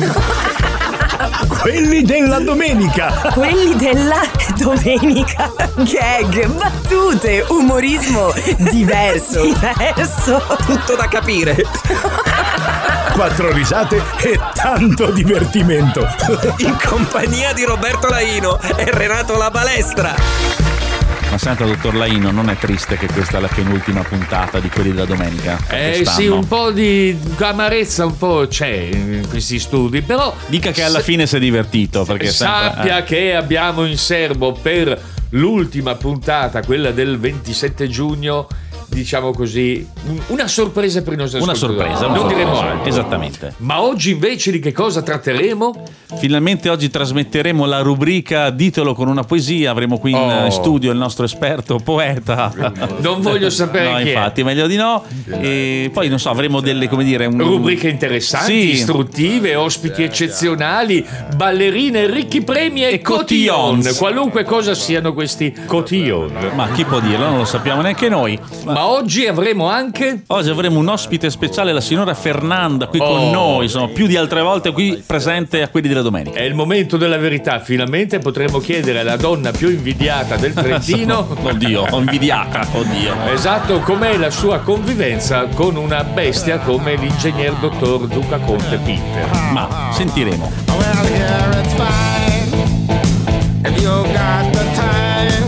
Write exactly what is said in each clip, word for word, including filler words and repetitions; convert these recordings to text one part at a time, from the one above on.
Quelli della domenica. Quelli della domenica. Gag, battute, umorismo diverso. Diverso. Tutto da capire. Quattro risate e tanto divertimento. In compagnia di Roberto Laino e Renato La Balestra. Ma senta, dottor Laino, non è triste che questa è la penultima puntata di Quelli della domenica? Eh sì, un po' di amarezza un po' c'è in questi studi, però dica che alla fine si è divertito, perché sappia sempre, eh. che abbiamo in serbo per l'ultima puntata, quella del ventisette giugno, diciamo così, una sorpresa per i nostri una ascoltatori. sorpresa, una non sorpresa. diremo altro. Esattamente. Ma oggi invece di che cosa tratteremo? Finalmente oggi trasmetteremo la rubrica Ditelo con una poesia. Avremo qui in Oh. studio il nostro esperto poeta. Non voglio sapere no, chi è. infatti, meglio di no. E poi non so, avremo delle, come dire, un... rubriche interessanti, sì. istruttive, ospiti eccezionali, ballerine, ricchi premi e, E cotillon. cotillons. Qualunque cosa siano questi cotillon. Ma chi può dirlo? Non lo sappiamo neanche noi. Ma Ma oggi avremo anche oggi avremo un ospite speciale, la signora Fernanda, qui Oh. con noi. Sono più di altre volte qui presente a Quelli della domenica. È il momento della verità, finalmente potremo chiedere alla donna più invidiata del Trentino. Oddio, ho invidiata, oddio. Esatto, com'è la sua convivenza con una bestia come l'ingegner dottor Duca Conte Pinter. Ma sentiremo. Well, here it's fine if you got the time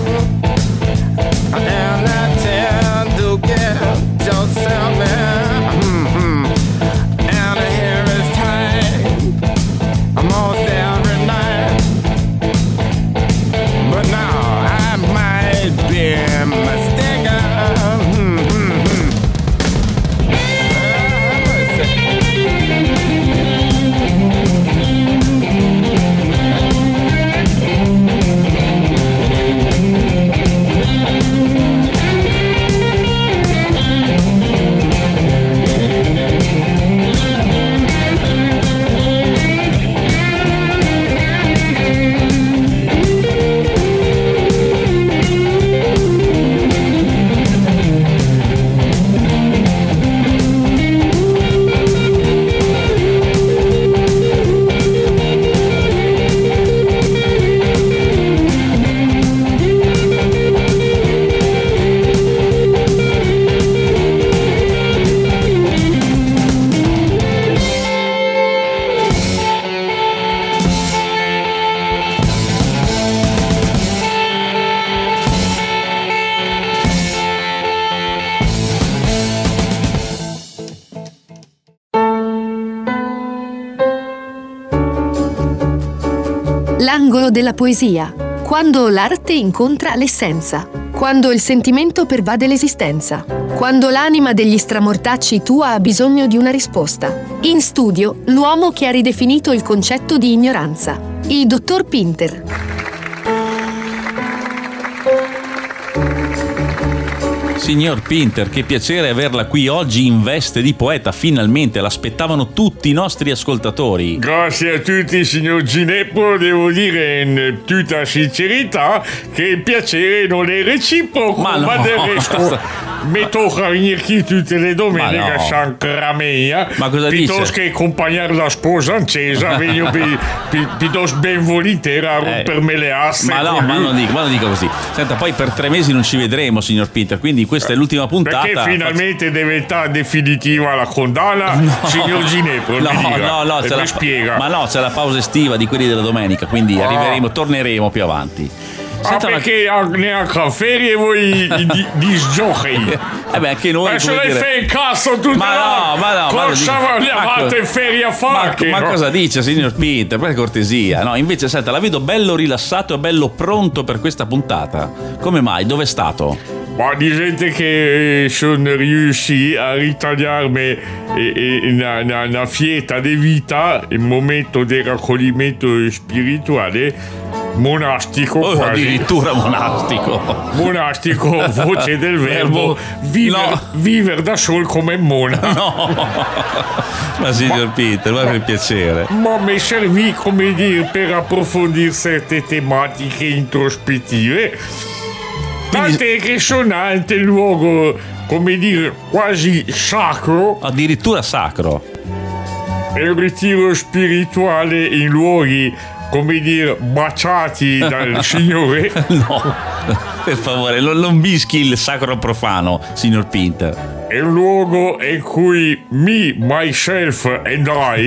and the time to get yourself in. Mm-hmm. And here it's time almost every night, but now I might be mistaken. Mm-hmm. L'angolo della poesia. Quando l'arte incontra l'essenza. Quando il sentimento pervade l'esistenza. Quando l'anima degli stramortacci tua ha bisogno di una risposta. In studio, l'uomo che ha ridefinito il concetto di ignoranza. Il dottor Pinter. Signor Pinter, che piacere averla qui oggi in veste di poeta, finalmente, l'aspettavano tutti i nostri ascoltatori. Grazie a tutti, signor Gineppo. Devo dire in tutta sincerità che il piacere non è reciproco, Ma ma, no. del resto mi tocca venire qui tutte le domeniche Ma no. a San Cramea. Ma cosa piuttosto dice? che accompagnare la sposa accesa, vengo pi- pi- piuttosto ben volentieri a rompermi le asse. Ma no, con ma lui. non dica, ma non dica così. Senta, poi per tre mesi non ci vedremo, signor Pinter, quindi questa è l'ultima puntata. Perché finalmente deve diventare definitiva la condanna, signor Gineppo? No, mi dica. no, no, E c'è mi la, spiega. ma no, c'è la pausa estiva di Quelli della domenica, quindi Ah. arriveremo, torneremo più avanti. Ah, Senta, ma- perché neanche a ferie voi di, di sgiochi? Eh beh, anche noi. Ma se come lei dire- fa il cazzo tutta Ma no, ma no, ma lo cosa dico- le ma avete co- in ferie a Ma, fare? ma cosa dice, signor Pinter? Per cortesia, no? Invece, senta, la vedo bello rilassato e bello pronto per questa puntata. Come mai? Dove è stato? Ma di gente che sono riusciti a ritagliarmi eh, eh, una, una, una fieta di vita, il momento di raccoglimento spirituale monastico, Oh, quasi. addirittura monastico. Monastico, voce del verbo, Verbo- viver, no. viver da sol come mona. No, ma signor Pinter, ma per piacere. Ma mi servì, come dire, per approfondire certe tematiche introspettive. Tant'è che sono ante il luogo, come dire, quasi sacro, Addirittura sacro. il ritiro spirituale in luoghi, come dire, baciati dal Signore. No, per favore, non, non mischi il sacro profano, signor Pinter. È un luogo in cui me, myself and I,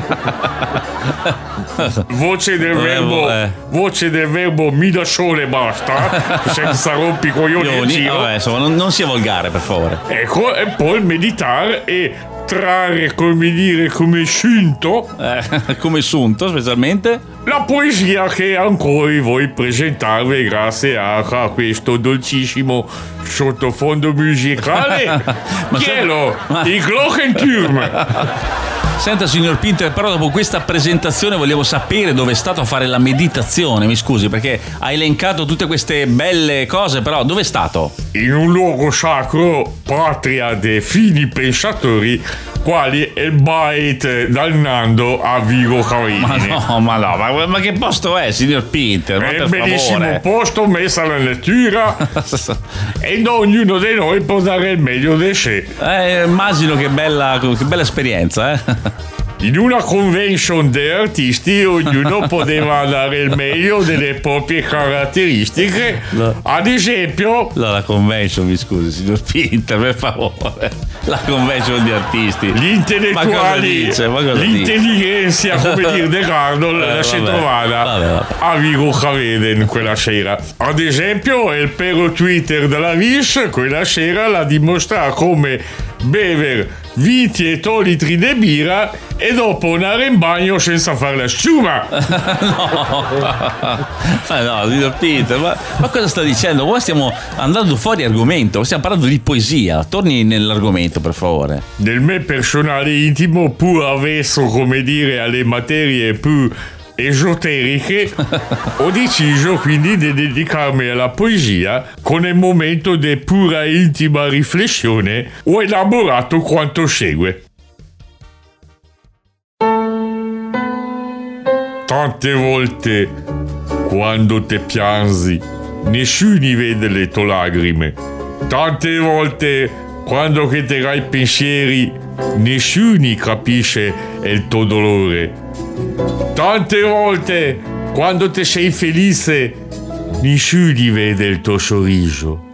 voce del verbo, eh. voce del verbo mi da sole basta, senza rompicoglioni in Ioni, giro. vabbè, insomma, non, non sia volgare, per favore. Ecco, e poi meditare e trarre, come dire, come sunto Eh, come sunto, specialmente. la poesia che ancora voi presentarvi grazie a, a questo dolcissimo sottofondo musicale. Ma Chielo, se- ma- il Glockenturm. Senta, signor Pinter, però dopo questa presentazione volevo sapere dove è stato a fare la meditazione, mi scusi, perché ha elencato tutte queste belle cose, però dove è stato? In un luogo sacro, patria dei fini pensatori, quali il Bait dal Nando a Vigo Ma Carini. no, ma no, ma, ma che posto è, signor Pinter? Ma È per un bellissimo favore. posto, messa alla lettura, e ognuno di noi può dare il meglio di sé. Eh, immagino che bella, che bella esperienza, eh? In una convention di artisti ognuno poteva dare il meglio delle proprie caratteristiche. No. Ad esempio, No, la convention, mi scusi, signor Pinter, per favore. La convention di artisti. gli intellettuali, Ma cosa dice? Ma cosa l'intelligenza, come dire, De Carlo, Eh, la si è vabbè, trovata vabbè, vabbè. a Vigo Caveden quella sera. Ad esempio, il pero Twitter della Vis quella sera la dimostra come bever venti e litri di birra e dopo andare in bagno senza fare la sciuma. No, ma no, signor Pinter, ma, ma cosa sta dicendo? Qua stiamo andando fuori argomento, stiamo parlando di poesia. Torni nell'argomento, per favore. Nel mio personale intimo, pur avverso, come dire, alle materie più esoteriche, ho deciso quindi di dedicarmi alla poesia. Con il momento di pura e intima riflessione ho elaborato quanto segue. Tante volte quando te piangi nessuno vede le tue lacrime. Tante volte quando che te hai pensieri nessuno capisce il tuo dolore. Tante volte quando te sei felice nessuno vede il tuo sorriso.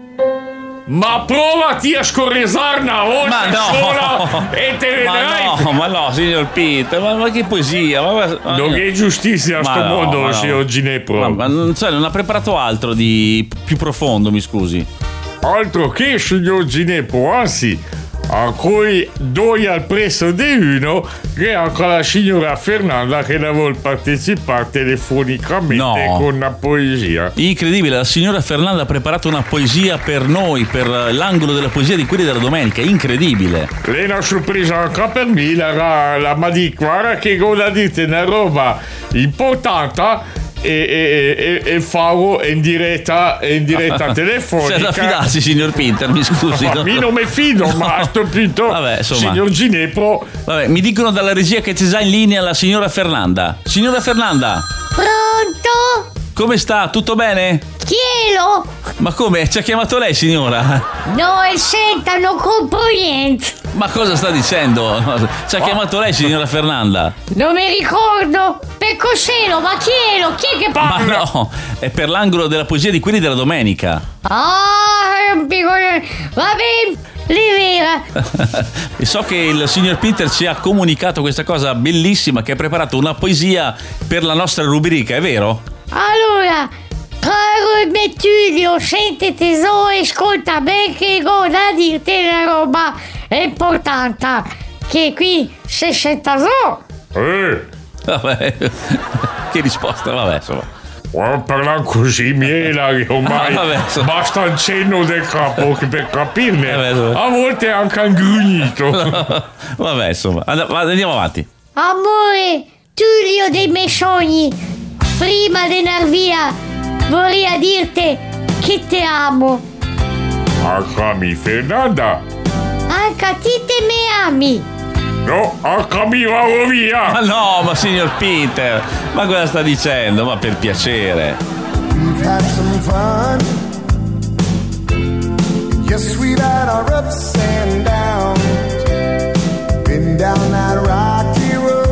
Ma provati a scorreggiare una volta Ma no! sola e te vedrai. Ma no, ma no, signor Pinter, ma, ma che poesia? Ma, ma- Non è giustizia a Ma sto no, mondo, ma no. signor Ginepro. Ma, ma non, cioè, non ha preparato altro di più profondo, mi scusi. Altro che, signor Ginepro, anzi, a cui doi al prezzo di uno, che anche la signora Fernanda che la vuol partecipare telefonicamente No. con la poesia. Incredibile, la signora Fernanda ha preparato una poesia per noi, per l'angolo della poesia di quelli della domenica, incredibile. Lei è una sorpresa anche per me, la, la ma di guarda che cosa dite, una roba importante. E, e, e, e favo in diretta in diretta telefonica. C'è da fidarsi, signor Pinter, mi scusi. A no? me non mi fido, ma a sto punto, Vabbè, insomma. signor Ginepro, Vabbè, mi dicono dalla regia che c'è già in linea la signora Fernanda. Signora Fernanda, Pronto? come sta? Tutto bene? Chielo? Ma come? Ci ha chiamato lei, signora? No, e senta, non compro niente. Ma cosa sta dicendo? Ci ha chiamato lei, signora Fernanda? Non mi ricordo. Per cos'ero? Ma chielo? Chi è che Ma parla? no, è per l'angolo della poesia di quelli della domenica. Ah, è un piccolo... Va bene, Rivera. E so che il signor Pinter ci ha comunicato questa cosa bellissima, che ha preparato una poesia per la nostra rubrica, è vero? Allora, caro Bettulio, senti tesoro, ascolta bene che ho da dirti una roba importante. Che qui se senta so. eh, Vabbè, che risposta, vabbè, insomma. quando parlano così miela che ormai Ah, vabbè, insomma. basta il cenno del capo che per capirne, Eh, beh, insomma. a volte anche un grugnito. Vabbè, insomma, And- andiamo avanti. Amore, Tullio dei miei sogni, prima di andar via vorrei dirti che ti amo. Anche Fernanda, Anche a te te mi ami. no, anche mi vado Ma via. no, ma signor Peter, ma cosa sta dicendo? Ma per piacere. We've had some fun. Yes, we've had our ups and downs. Been down that rocky road.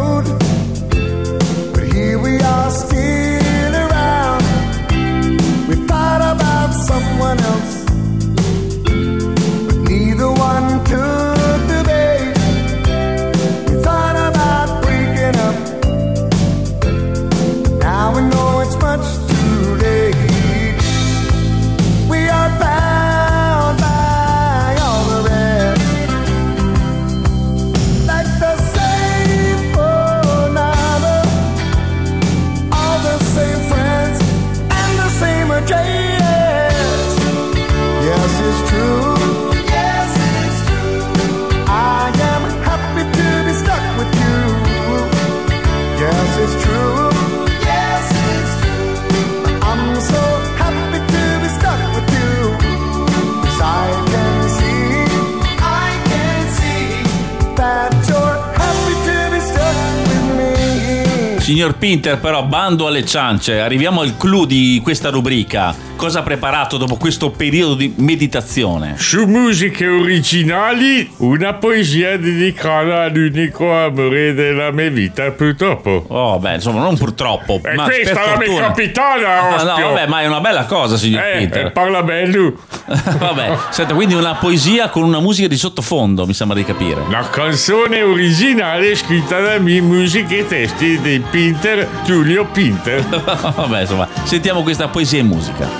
Yes, it's true. Yes, it's true. I'm so happy to be stuck with you. 'Cause I can see, I can see that you're happy to be stuck with me. Signor Pinter, però, bando alle ciance, arriviamo al clou di questa rubrica. Cosa ha preparato dopo questo periodo di meditazione? Su musiche originali, una poesia dedicata all'unico amore della mia vita, purtroppo. Oh, beh, insomma, non purtroppo. E ma questa per è la mia fortuna. capitana, Ah, ospio. no, vabbè, ma è una bella cosa, signor Eh, Pinter. eh, parla bello. Vabbè, senta, quindi una poesia con una musica di sottofondo, mi sembra di capire. La canzone originale scritta da me, musiche e testi di Pinter, Giulio Pinter. Vabbè, insomma, sentiamo questa poesia in musica.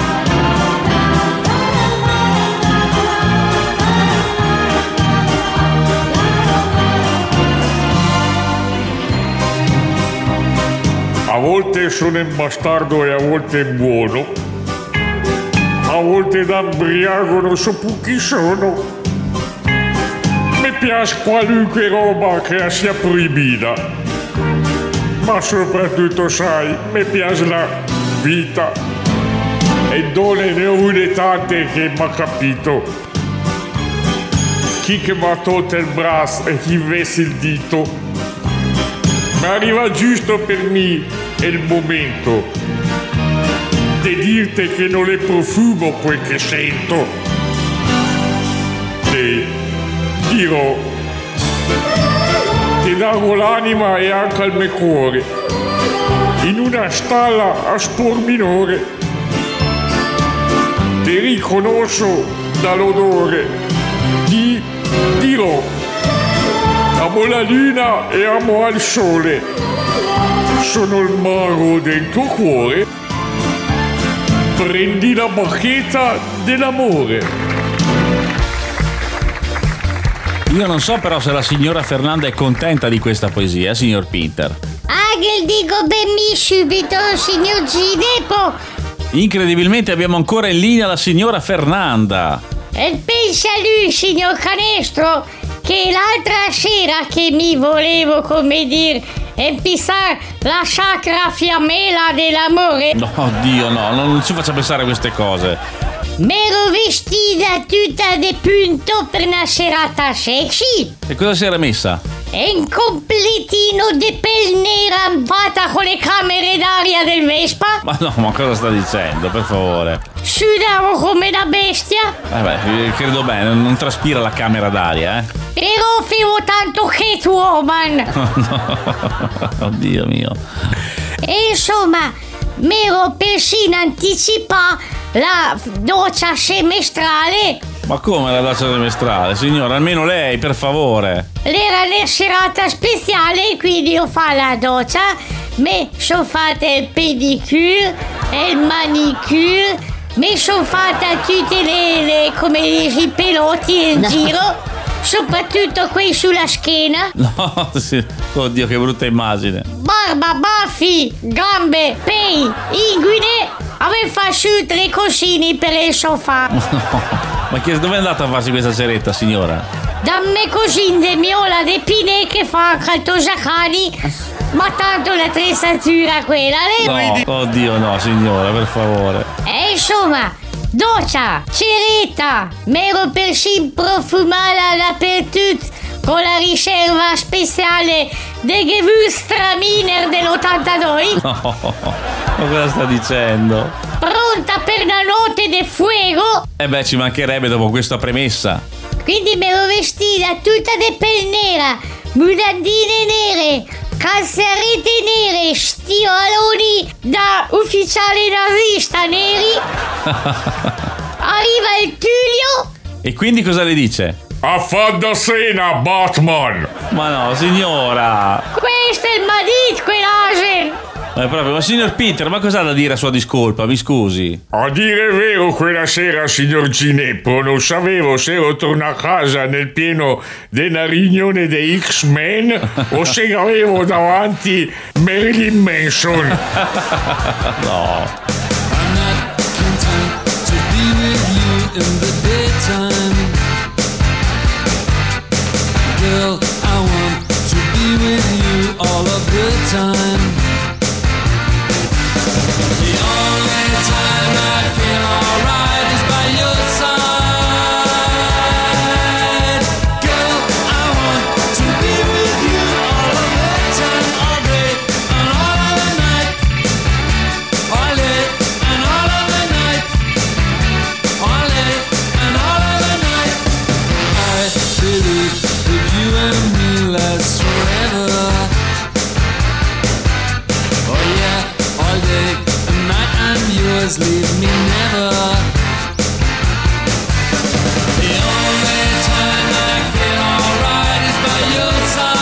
A volte sono in bastardo e a volte buono. A volte da ubriaco non so più chi sono. Mi piace qualunque roba che sia proibita. Ma soprattutto, sai, mi piace la vita. E donne ne ho avute tante che mi ha capito. Chi che mi ha tolto il braccio e chi vesse il dito. Ma arriva giusto per me il momento di dirti che non è profumo quel che sento. Ti dirò, ti darò l'anima e anche il mio cuore in una stalla a spor minore. Ti riconosco dall'odore, ti dirò. Amo la luna e amo al sole. Sono il mago del tuo cuore. Prendi la bacchetta dell'amore. Io non so però se la signora Fernanda è contenta di questa poesia, signor Pinter. Ah, che dico benissimo subito, signor Ginepo. Incredibilmente abbiamo ancora in linea la signora Fernanda. E pensa lui, signor Canestro, che l'altra sera che mi volevo, come dire, empissare la sacra fiammela dell'amore, No, Dio, no, non ci faccia pensare a queste cose. m'ero vestita tutta di punto per una serata sexy. E cosa si era messa? E un completino di pel nera fatta con le camere d'aria del Vespa. Ma no, ma cosa sta dicendo, per favore? Sudavo come una bestia. Eh beh, credo bene, non traspira la camera d'aria, eh. Però favo tanto Catwoman. No, oddio mio. E insomma, m'ero persino anticipato la doccia semestrale. Ma come la doccia semestrale? Signora, almeno lei, per favore. Era la serata speciale, quindi ho fatto la doccia, mi sono fatta il pedicure e il manicure, mi sono fatta tutte le, le come dire, i peloti in giro, soprattutto quelli sulla schiena. No, sì. Oddio, che brutta immagine. Barba, baffi, gambe, pei, inguine, avevo fatto tre cosini per il sofà. Ma che, dove è andata a farsi questa seretta, signora? Damme cosine miola de Pinè che fa caltosacani, ma tanto l'attrezzatura quella, lei. No, oddio no, signora, per favore. E insomma, doccia, ceretta, m'ero persino profumata dappertutto con la riserva speciale de Gewürztraminer dell'ottantadue. No, ma cosa sta dicendo? Pronta per una notte de fuego. Eh beh, ci mancherebbe dopo questa premessa. Quindi m'ero vestita tutta di pel nera, mutandine nere, calzarete nere, stivaloni da ufficiale nazista neri. Arriva il Tullio. E quindi cosa le dice? A fa da cena, Batman! Ma no, signora! Questo è il Madid, quell'asen. Ma è proprio, ma signor Peter, ma cosa ha da dire a sua discolpa? Mi scusi. A dire il vero, quella sera, signor Gineppo, non sapevo se ero tornato a casa nel pieno della riunione dei X-Men o se avevo davanti Marilyn Manson. No. I'm not content to be with you in the daytime. Girl, I want to be with you all of the daytime. The only time I feel alright is by your side. Girl, I want to be with you all of the time, all day and all of the night. All day and all of the night. All day and all of the night. I believe that you and me last forever. Oh yeah, all day and night and yours leave me never. The only time I feel alright is by your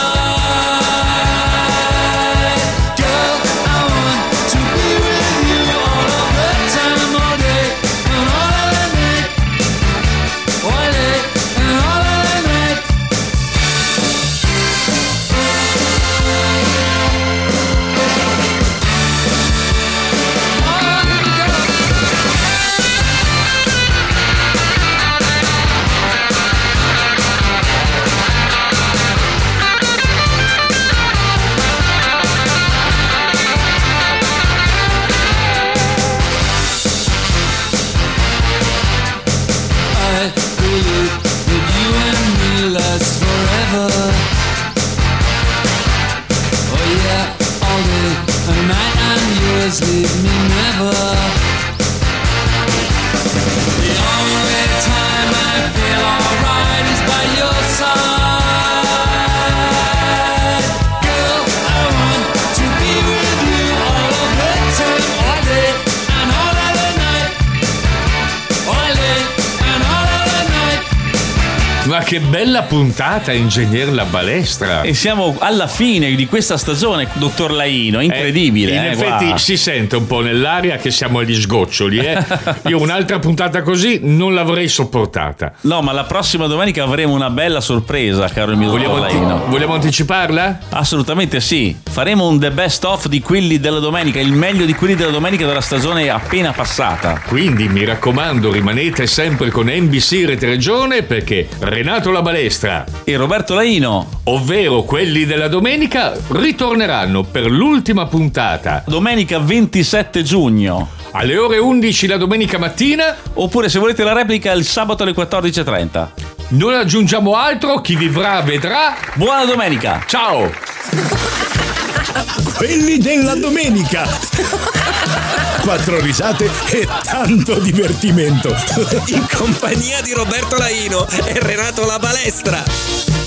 side. Girl, I want to be with you all of the time, all day and all of the night. All day and all of the night. I believe that you and me last forever. Oh yeah, all day and night and yours leave me never. The only time I feel alright is by your side. Girl, I want to be with you all of the time, all day and all of the night. All day and all of the night. Ma che bella puntata, Ingegner La Balestra. E siamo alla fine di questa stagione, dottor Laino, incredibile. Eh, in eh, effetti guarda. si sente un po' nell'aria che siamo agli sgoccioli. Eh? Io un'altra puntata così non l'avrei sopportata. No, ma la prossima domenica avremo una bella sorpresa, caro il mio Vogliamo, dottor anti- Laino. vogliamo anticiparla? Assolutamente sì. Faremo un the best of di quelli della domenica, il meglio di quelli della domenica della stagione appena passata. Quindi mi raccomando, rimanete sempre con N B C Rete Regione, perché Renato La Balestra e Roberto Laino, ovvero quelli della domenica, ritorneranno per l'ultima puntata domenica ventisette giugno alle ore undici la domenica mattina, oppure se volete la replica il sabato alle quattordici e trenta. Non aggiungiamo altro, chi vivrà vedrà. Buona domenica. Ciao. Quelli della domenica. Quattro risate e tanto divertimento. In compagnia di Roberto Laino e Renato La Balestra.